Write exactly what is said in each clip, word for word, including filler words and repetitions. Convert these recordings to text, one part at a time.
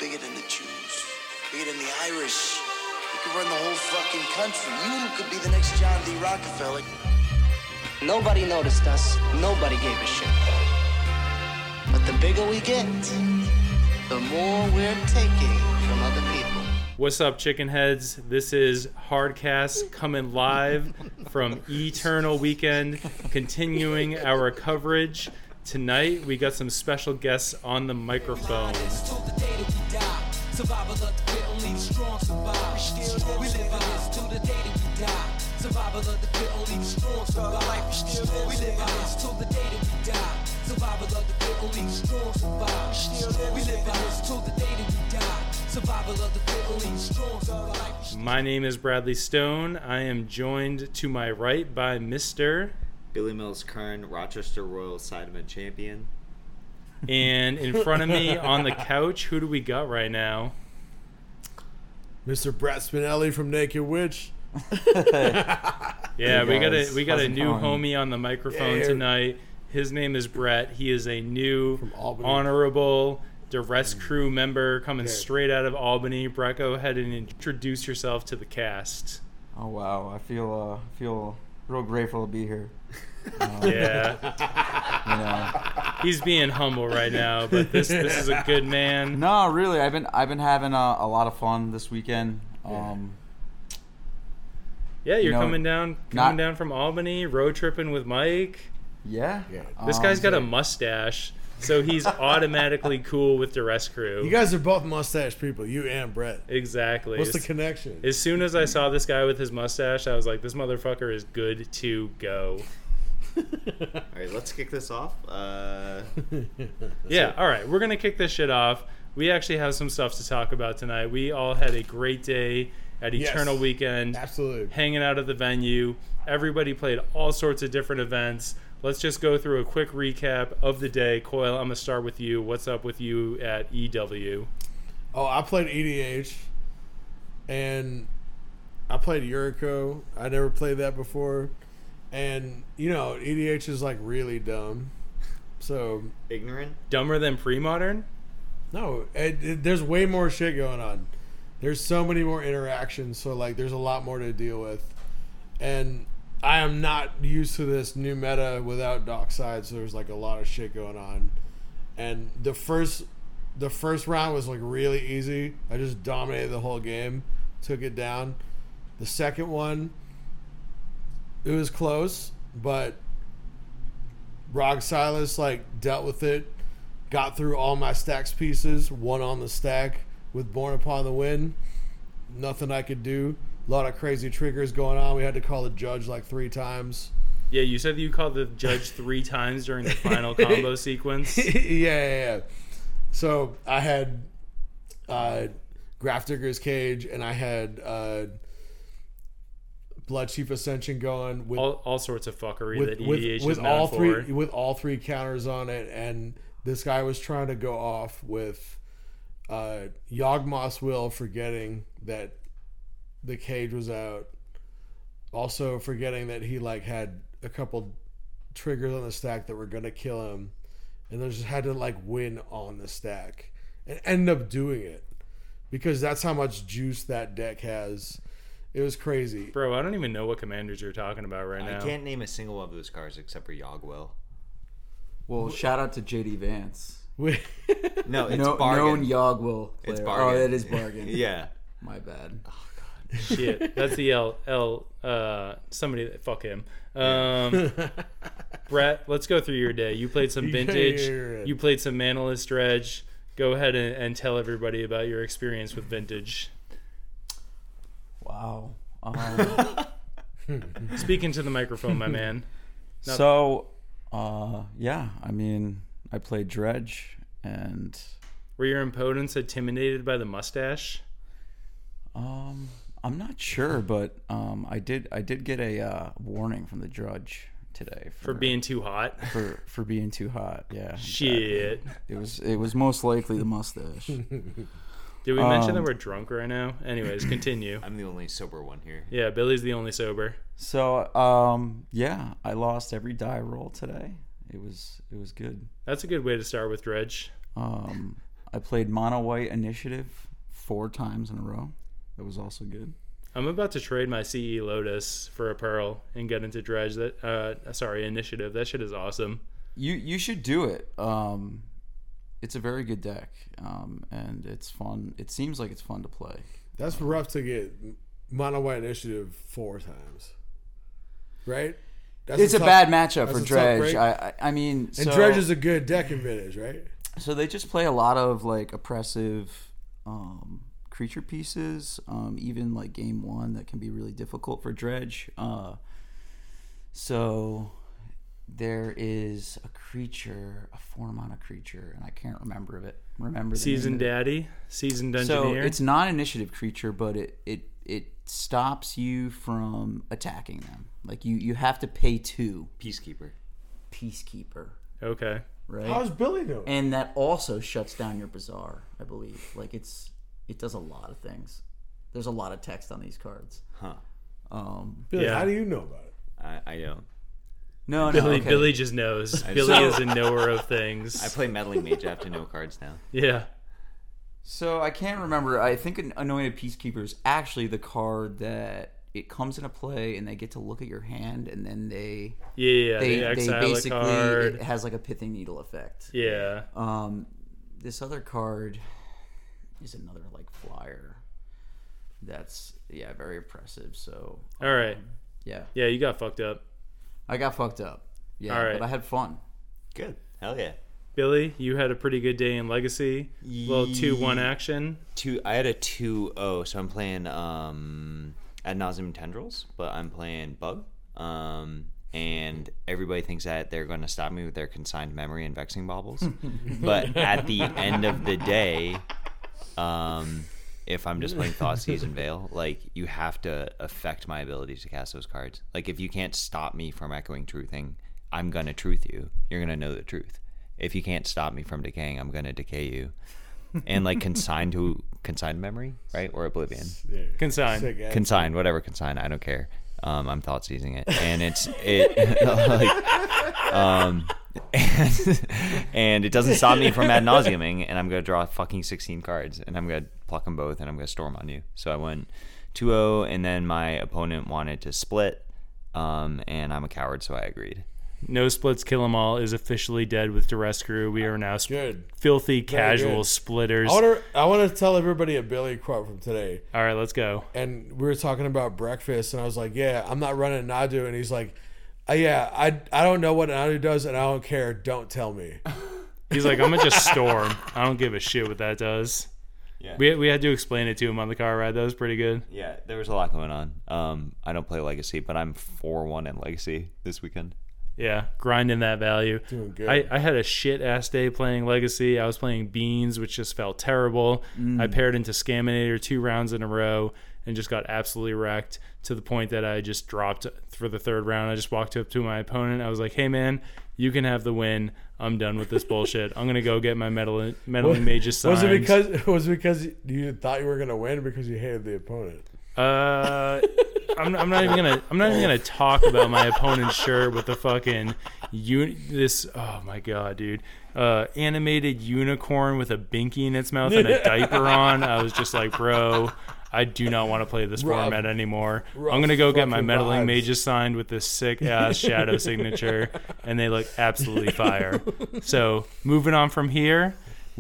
bigger than the Jews, bigger than the Irish. You could run the whole fucking country. You could be the next John D. Rockefeller. Nobody noticed us. Nobody gave a shit. But the bigger we get, the more we're taking from other people. What's up, chicken heads? This is Hardcast coming live from Eternal Weekend, continuing our coverage. Tonight, we got some special guests on the microphone. My name is Bradley Stone. I am joined to my right by Mister Billy Mills, current Rochester Royal Sidemen champion. And in front of me on the couch, who do we got right now? Mister Brett Spinelli from Naked Witch. Yeah, hey we got a guys. we got How's a it new going? homie on the microphone Yeah. tonight. His name is Brett. He is a new From Albany. honorable Duress crew member coming Yeah. straight out of Albany. Brett, go ahead and introduce yourself to the cast. Oh wow, I feel uh, feel real grateful to be here. Um, Yeah, You know, he's being humble right now, but this this is a good man. no, really, I've been I've been having a, a lot of fun this weekend. Yeah. Um, Yeah, you're You know, coming down coming not- down from Albany, road tripping with Mike. yeah, Yeah. This Um, guy's got a mustache, so he's automatically cool with Duress crew. You guys are both mustache people, you and Brett. Exactly. What's the As- connection? As soon as I saw this guy with his mustache, I was like, this motherfucker is good to go. All right, let's kick this off. Uh, Yeah, all right. We're going to kick this shit off. We actually have some stuff to talk about tonight. We all had a great day at Yes. Eternal Weekend, Absolutely. hanging out at the venue. Everybody played all sorts of different events. Let's just go through a quick recap of the day. Coyle, I'm going to start with you. What's up with you at E W? Oh, I played E D H, and I played Yuriko. I never played that before. And, you know, E D H is, like, really dumb. So, ignorant. Dumber than pre-modern? no, it, it, there's way more shit going on. There's so many more interactions, so, like, there's a lot more to deal with. And I am not used to this new meta without Dockside, so there's, like, a lot of shit going on. And the first the first round was, like, really easy. I just dominated the whole game, took it down. The second one, it was close, but Rog Silas, like, dealt with it, got through all my stacks pieces, won on the stack with Born Upon the Wind. Nothing I could do. A lot of crazy triggers going on. We had to call the judge like three times. Yeah, you said that you called the judge three times during the final combo sequence. yeah, yeah, yeah. So I had uh, Grafdigger's Cage, and I had uh, Blood Chief Ascension going with All, all sorts of fuckery with, that E with, D H with is known all for. three with all three counters on it, and this guy was trying to go off with uh, Yawgmoth's Will, forgetting that the cage was out. Also forgetting that he like had a couple triggers on the stack that were gonna kill him, and they just had to like win on the stack and end up doing it because that's how much juice that deck has. It was crazy. Bro, I don't even know what commanders you're talking about right I now. can't name a single one of those cards except for Yogwell. well, shout out to J D Vance, We- No, it's no, bargain. known Yogwill player. It's Oh, bargain. that is bargain. Yeah. My bad. Shit, that's the L L. Uh, somebody fuck him. Um, Brett, let's go through your day. You played some Yeah, vintage. yeah, yeah, yeah. You played some Manaless Dredge. Go ahead and, and tell everybody about your experience with vintage. Wow. Um, Speaking to the microphone, my man. Not- so, uh, yeah, I mean, I played Dredge, and Were your opponents intimidated by the mustache? um, I'm not sure, but um, I did I did get a uh, warning from the judge today For being too hot? for for being too hot. Yeah. Shit. It was it was most likely the mustache. Did we mention Um, that we're drunk right now? Anyways, continue. I'm the only sober one here. Yeah, Billy's the only sober. So um, yeah, I lost every die roll today. It was it was good. That's a good way to start with Dredge. Um, I played Mono White Initiative four times in a row. That was also good. I'm about to trade my C E Lotus for a Pearl and get into Dredge. That uh, sorry, Initiative. That shit is awesome. You you should do it. Um, it's a very good deck, um, and it's fun. It seems like it's fun to play. That's rough to get Mono White Initiative four times, right? That's It's a, tough- bad matchup that's for a tough Dredge. break. I, I I mean, And so, Dredge is a good deck in Vintage, right? so they just play a lot of like oppressive um, creature pieces. Um, even like game one, that can be really difficult for Dredge. Uh, so there is a creature, a four mana creature, and I can't remember it. Remember the Seasoned name of it. Daddy, Seasoned So Engineer. it's non-initiative creature, but it it it stops you from attacking them. Like you you have to pay two Peacekeeper. Peacekeeper, okay. right? How's Billy doing? And that also shuts down your Bazaar, I believe. Like it's it does a lot of things. There's a lot of text on these cards. Huh. Um, Billy, Yeah. how do you know about it? I, I don't. no, no, Billy, okay. Billy just knows. Billy is a knower of things. I play Meddling Mage. I have to know cards now. Yeah. So I can't remember. I think an Anointed Peacekeeper is actually the card that it comes into play, and they get to look at your hand, and then they Yeah, yeah. they, They, they exile basically a card. it has like a Pithing Needle effect. Yeah. Um, this other card is another like flyer. That's yeah, very impressive. So All right. yeah, Yeah, you got fucked up. I got fucked up. Yeah, All right. but I had fun. Good. Hell yeah. Billy, you had a pretty good day in Legacy. Little two one action. Two. I had a two oh, so I'm playing um, Ad Nauseam Tendrils, but I'm playing Bug. Um, and everybody thinks that they're going to stop me with their Consigned Memory and Vexing Baubles. But at the end of the day, um, if I'm just playing Thoughtseize and Veil, like, you have to affect my ability to cast those cards. Like, if you can't stop me from Echoing Truthing, I'm going to truth you. You're going to know the truth. If you can't stop me from decaying, I'm going to decay you. And, like, consigned to consigned memory, right? Or Oblivion. Yeah. Consign. Sick, eh? Consigned, whatever consigned, I don't care. Um, I'm thought seizing it, and it's it like, um, and, and it doesn't stop me from ad nauseuming, and I'm gonna draw fucking sixteen cards, and I'm gonna pluck them both, and I'm gonna storm on you. So I went two oh, and then my opponent wanted to split, um, and I'm a coward, so I agreed. No Splits Kill 'Em All is officially dead with Duress Crew. We are now sp- Good. filthy Very casual good. splitters. I want to I want to tell everybody a Billy quote from today. All right, let's go. And we were talking about breakfast, and I was like, "Yeah, I'm not running Nadu," and he's like, uh, "Yeah, I I don't know what Nadu does, and I don't care. Don't tell me." He's like, I'm gonna just storm. I don't give a shit what that does. Yeah. We we had to explain it to him on the car ride. That was pretty good. Yeah, there was a lot going on. Um, I don't play Legacy, but I'm four one in Legacy this weekend. Yeah, grinding that value. Doing good. I, I had a shit ass day playing Legacy. I was playing Beans, which just felt terrible. I paired into Scaminator two rounds in a row and just got absolutely wrecked to the point that I just dropped for the third round. I just walked up to my opponent. I was like, hey, man, you can have the win. I'm done with this bullshit. I'm going to go get my meddling, meddling mages signed. Was it because was it because you thought you were gonna win, or because you hated the opponent? Uh, I'm, I'm not even gonna. I'm not even gonna talk about my opponent's shirt with the fucking un- this. Oh my god, dude! Uh, animated unicorn with a binky in its mouth and a diaper on. I was just like, bro, I do not want to play this Rough. format anymore. Rough I'm gonna go get my fucking meddling vibes. mages signed with this sick ass shadow signature, and they look absolutely fire. So moving on from here,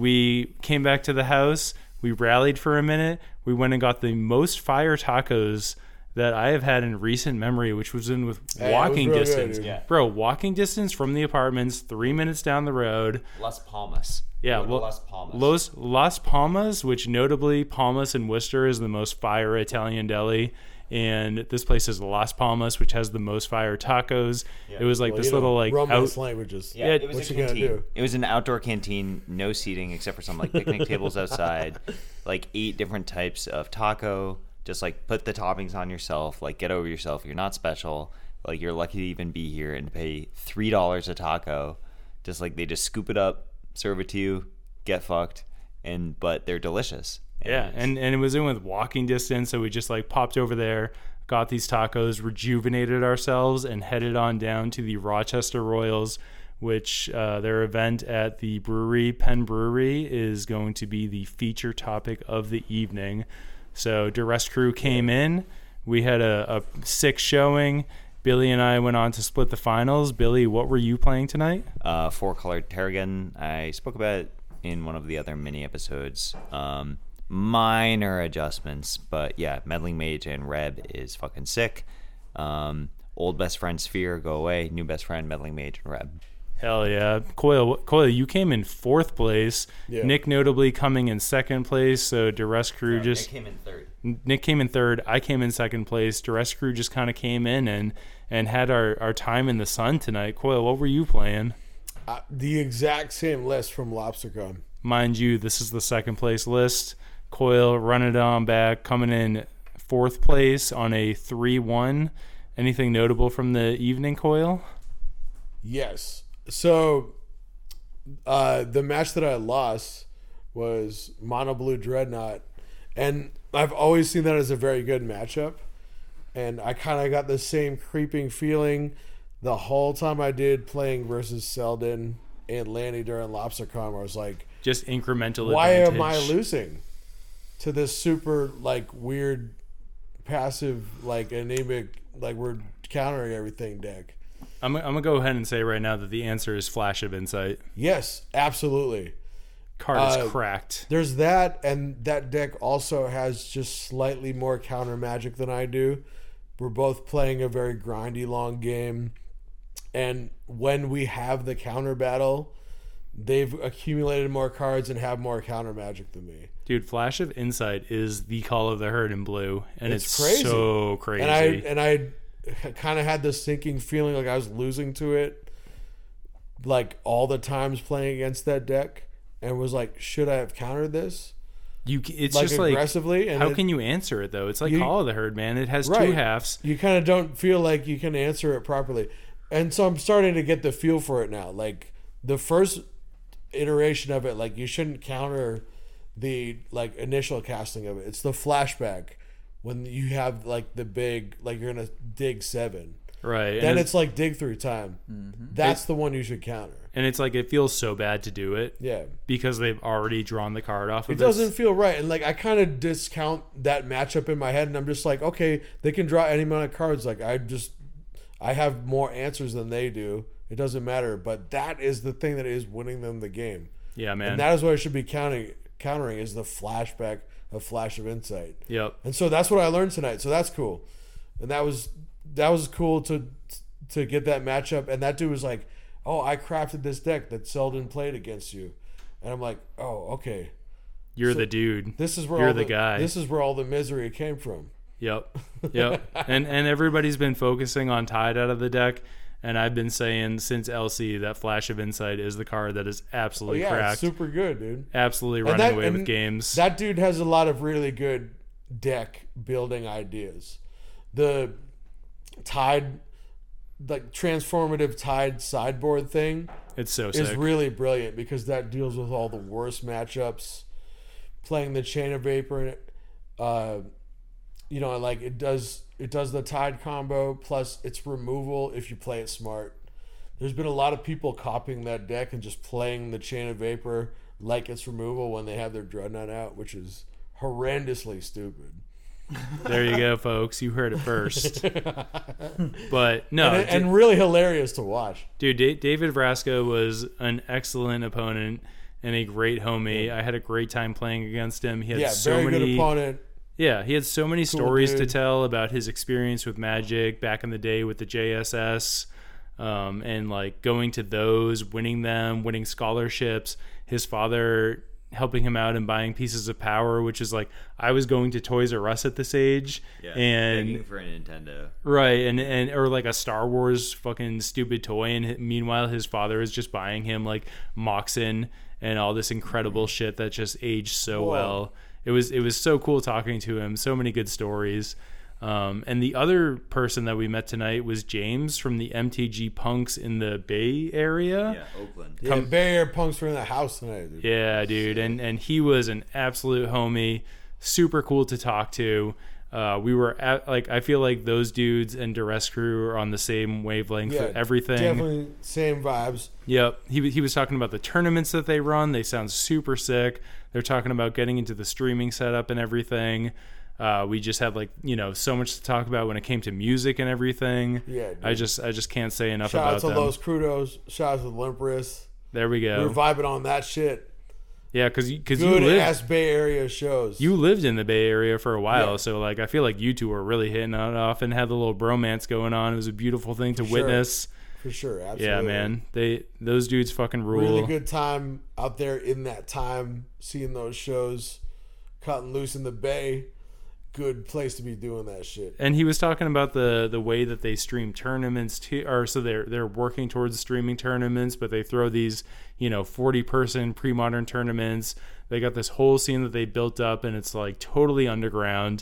we came back to the house. We rallied for a minute. We went and got the most fire tacos that I have had in recent memory, which was in with Hey, walking it was real good, distance. dude. Yeah. Bro, walking distance from the apartments, three minutes down the road. Las Palmas. Yeah, Go to well, Las Palmas. Los, Las Palmas, which notably Palmas and Worcester is the most fire Italian deli. And this place is Las Palmas, which has the most fire tacos. It was like Well, this you know, little like Romance out, languages. Yeah, Yeah, it was what a you gonna canteen. do? It was an outdoor canteen, no seating except for some like picnic tables outside, like eight different types of taco. Just like put the toppings on yourself, like get over yourself. You're not special. Like you're lucky to even be here and pay three dollars a taco. Just like they just scoop it up, serve it to you, get fucked, and but they're delicious. Yeah, it's- and, and it was in with walking distance, so we just like popped over there, got these tacos, rejuvenated ourselves, and headed on down to the Rochester Royals, which uh, their event at the brewery, Penn Brewery, is going to be the feature topic of the evening. So Duress Crew came in. We had a, a sick showing. Billy and I went on to split the finals. Billy, what were you playing tonight? Uh, Four Colored Terragon. I spoke about it in one of the other mini episodes. Um, minor adjustments, but yeah, Meddling Mage and Reb is fucking sick. Um, old best friend Sphere, go away. New best friend, Meddling Mage and Reb. Hell yeah. Coyle, Coyle, you came in fourth place. Yeah. Nick notably coming in second place. So Duress Crew Sorry, just... I came in third. Nick came in third. I came in second place. Duress Crew just kind of came in and, and had our, our time in the sun tonight. Coyle, what were you playing? Uh, the exact same list from LobsterCon. Mind you, this is the second place list. Coyle running it on back, coming in fourth place on a three one. Anything notable from the evening, Coyle? Yes. So, uh, the match that I lost was Mono Blue Dreadnought. And I've always seen that as a very good matchup. And I kind of got the same creeping feeling the whole time I did playing versus Selden and Lanny during LobsterCon, where I was like, Just incremental why advantage. am I losing to this super, like, weird, passive, like, anemic, like, we're countering everything deck? I'm, I'm going to go ahead and say right now that the answer is Flash of Insight. Yes, absolutely. Card is Uh, cracked. There's that, and that deck also has just slightly more counter magic than I do. We're both playing a very grindy long game, and when we have the counter battle, they've accumulated more cards and have more counter magic than me. Dude, Flash of Insight is the call of the herd in blue, and it's, It's crazy. so crazy. And I and I kind of had this sinking feeling like I was losing to it, like all the times playing against that deck, and was like, should I have countered this? you, c- it's Like just like, aggressively, and how it- can you answer it though? It's like You- call of the herd, man. It has two Right. halves. You kind of don't feel like you can answer it properly. And so I'm starting to get the feel for it now. Like the first iteration of it, like you shouldn't counter the like initial casting of it. It's the flashback when you have like the big, like you're going to dig seven. Right. Then and it's like dig through time. That's the one you should counter. and it's like it feels so bad to do it Yeah. because they've already drawn the card off of It doesn't feel right. And like I kind of discount that matchup in my head, and I'm just like, okay, they can draw any amount of cards. Like I just I have more answers than they do. It doesn't matter. But that is the thing that is winning them the game. Yeah, man. And that is what I should be counting countering is the flashback of Flash of Insight. Yep. And so that's what I learned tonight. So that's cool. And that was that was cool to to get that matchup. And that dude was like, oh, I crafted this deck that Selden played against you. And I'm like, oh, okay. You're So the dude. This is where You're all the guy. This is where all the misery came from. Yep. Yep. and and everybody's been focusing on Tide out of the deck. And I've been saying since L C that Flash of Insight is the card that is Oh absolutely yeah, it's cracked. super good, dude. Absolutely And running that- away with and games. That dude has a lot of really good deck building ideas. The Tide, like transformative Tide sideboard thing it's so is sick. really brilliant because that deals with all the worst matchups. Playing the Chain of Vapor, uh, you know, like it does. It does the Tide combo plus its removal if you play it smart. There's been a lot of people copying that deck and just playing the Chain of Vapor like it's removal when they have their Dreadnought out, which is horrendously stupid. There you go, folks. You heard it first. But no, and, du- and really hilarious to watch. dude, Da- David Vrasco was an excellent opponent and a great homie. I had a great time playing against him. He had Yeah, so very many good opponent. Yeah, he had so many stories to dude. tell about his experience with Magic back in the day with the J S S, um, and like going to those, winning them, winning scholarships. His father helping him out and buying pieces of power, which is like I was going to Toys R Us at this age, Yeah, and begging for a Nintendo. right, and and or like a Star Wars fucking stupid toy, and h- meanwhile his father is just buying him like Moxen and all this incredible shit that just aged so Whoa. well. It was it was so cool talking to him. So many good stories. Um, and the other person that we met tonight was James from the M T G Punks in the Bay Area. Yeah, Oakland. Yeah, Bay Area Punks were in the house tonight, dude. Yeah, dude, and and he was an absolute homie. Super cool to talk to. Uh, we were at, like, I feel like those dudes and Duress Crew are on the same wavelength Yeah, with everything. Definitely same vibes. Yep. He, he was talking about the tournaments that they run. They sound super sick. They're talking about getting into the streaming setup and everything. Uh, we just had like, you know, so much to talk about when it came to music and everything. Yeah, dude. I just I just can't say enough Shout about out to them. Los Crudos. Shout out to Limpress. There we We go. were vibing on that shit. Yeah, because because you Good lived ass Bay Area shows. you lived in the Bay Area for a while, Yeah. so like I feel like you two were really hitting it off and had the little bromance going on. It was a beautiful thing to For sure. witness. For sure, absolutely. Yeah, man. They those dudes fucking rule. Really good time out there in that time, seeing those shows, cutting loose in the Bay. Good place to be doing that shit. And he was talking about the the way that they stream tournaments too, or so they're they're working towards streaming tournaments, but they throw these, you know, forty person pre-modern tournaments. They got this whole scene that they built up, and it's like totally underground.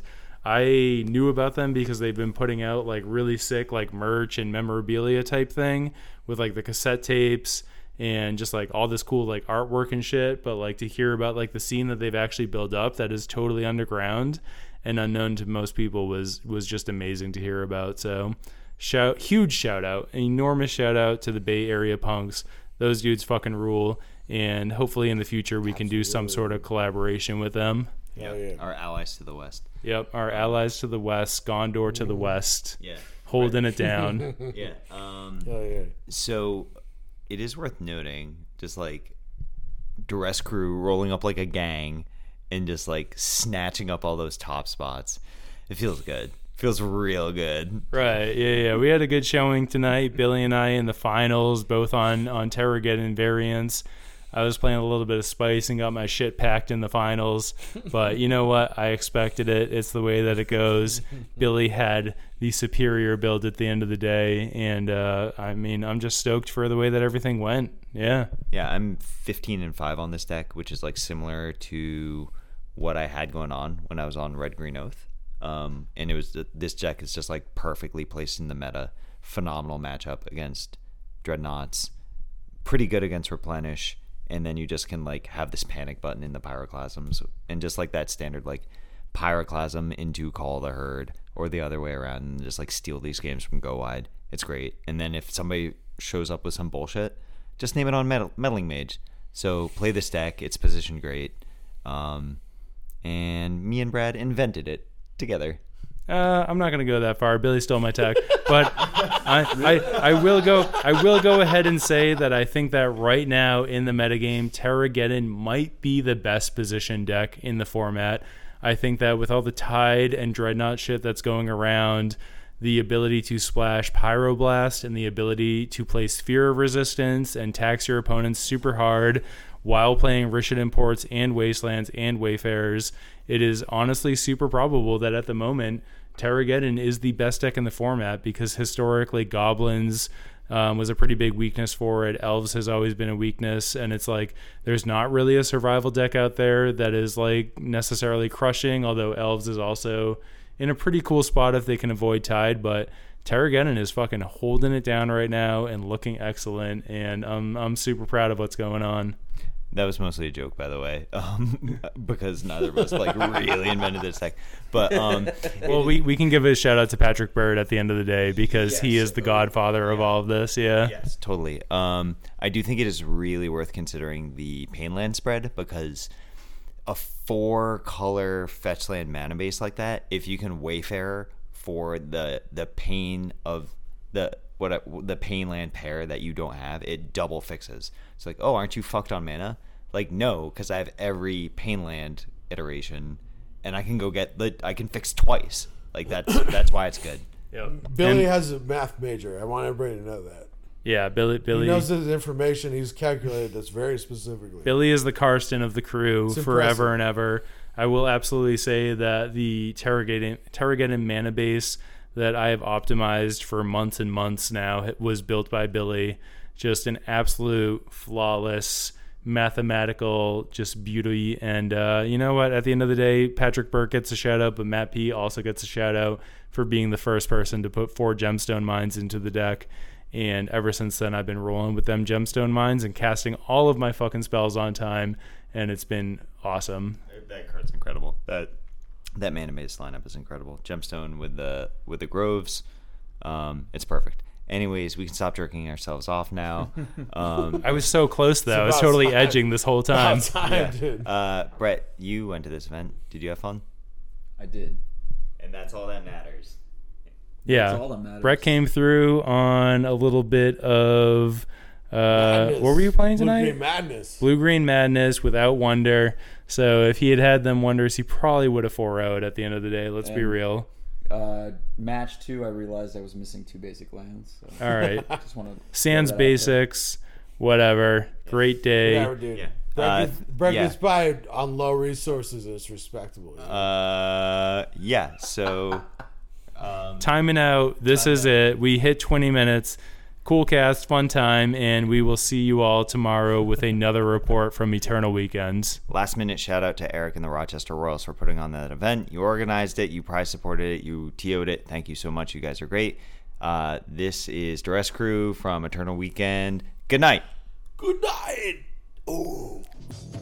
I knew about them because they've been putting out like really sick like merch and memorabilia type thing with like the cassette tapes and just like all this cool like artwork and shit. But like to hear about like the scene that they've actually built up that is totally underground and unknown to most people was was just amazing to hear about. So shout huge shout out, an enormous shout out to the Bay Area punks. Those dudes fucking rule, and hopefully in the future we can do some sort of collaboration with them. Hell yeah. Our allies to the west. Yep, our allies to the west, Gondor to the west, Yeah. holding it down. Yeah. Um, Hell yeah. so it is worth noting, just like Duress Crew rolling up like a gang and just like snatching up all those top spots. It feels good. Feels real good. Right, yeah, yeah. We had a good showing tonight. Billy and I in the finals, both on on Terrageddon variants. I was playing a little bit of Spice and got my shit packed in the finals. But you know what? I expected it. It's the way that it goes. Billy had the superior build at the end of the day. And, uh, I mean, I'm just stoked for the way that everything went. Yeah. Yeah, I'm fifteen and five on this deck, which is like similar to what I had going on when I was on Red Green Oath. Um, and it was this deck is just like perfectly placed in the meta. Phenomenal matchup against Dreadnoughts. Pretty good against Replenish. And then you just can like have this panic button in the Pyroclasms, and just like that standard like Pyroclasm into Call the Herd, or the other way around, and just like steal these games from Go Wide. It's great. And then if somebody shows up with some bullshit, just name it on Metal- Meddling Mage. So play this deck. It's positioned great. Um, and me and Brad invented it together. Uh, I'm not gonna go that far. Billy stole my tech, but I, I I will go. I will go ahead and say that I think that right now in the metagame, Terrageddon might be the best position deck in the format. I think that with all the Tide and Dreadnought shit that's going around, the ability to splash Pyroblast and the ability to play Sphere of Resistance and tax your opponents super hard while playing Rishon Imports and Wastelands and Wayfarers, it is honestly super probable that at the moment, Terrageddon is the best deck in the format because historically Goblins um, was a pretty big weakness for it. Elves has always been a weakness, and it's like there's not really a survival deck out there that is like necessarily crushing, although Elves is also in a pretty cool spot if they can avoid Tide, but Terrageddon is fucking holding it down right now and looking excellent, and I'm I'm super proud of what's going on. That was mostly a joke, by the way, um, because neither of us like really invented this deck. But um, Well, we, we can give a shout out to Patrick Bird at the end of the day because he is the godfather of all of this. Yeah. yes, totally. Um, I do think it is really worth considering the Painland spread, because a four-color fetch land mana base like that, if you can Wayfarer for the the pain of the what the Painland pair that you don't have, it double fixes. It's like, oh, aren't you fucked on mana? Like, no, because I have every Painland iteration, and I can go get the I can fix twice. Like that's that's why it's good. Yep. Billy And- has a math major. I want everybody to know that. Yeah, Billy. Billy. He knows his information. He's calculated this very specifically. Billy is the Karsten of the crew It's forever impressive. and ever. I will absolutely say that the Terrageddon, Terrageddon mana base that I have optimized for months and months now was built by Billy. Just an absolute flawless mathematical just beauty. And uh, you know what? At the end of the day, Patrick Burke gets a shout out, but Matt P also gets a shout out for being the first person to put four gemstone mines into the deck. And ever since then, I've been rolling with them gemstone mines and casting all of my fucking spells on time, and it's been awesome. That card's incredible. That that Mana Maze lineup is incredible. Gemstone with the with the Groves, um, it's perfect. Anyways, we can stop jerking ourselves off now. Um, I was so close though. I was about totally time. edging this whole time. About time, yeah. dude. uh, Brett, you went to this event. Did you have fun? I did. And that's all that matters. Yeah. That's all that matters. Brett came through on a little bit of uh, what were you playing tonight? Blue Green Madness. Blue Green Madness without Wonder. So if he had had them Wonders, he probably would have four oh'd at the end of the day. Let's be And- real. Uh, match two, I realized I was missing two basic lands. So All right. just want to Sans basics, whatever. Great day. Whatever, dude. Yeah. Brett Uh, gets, Brett yeah. gets by on low resources. It's respectable. Uh, yeah. So, um, Timing out. This Time is out. it. We hit twenty minutes. Cool cast, fun time, and we will see you all tomorrow with another report from Eternal Weekends. last minute shout out to Eric and the Rochester Royals for putting on that event. You organized it. You prize supported it. You T O'd it. Thank you so much. You guys are great. Uh, this is Duress Crew from Eternal Weekend. Good night. Good night. Oh.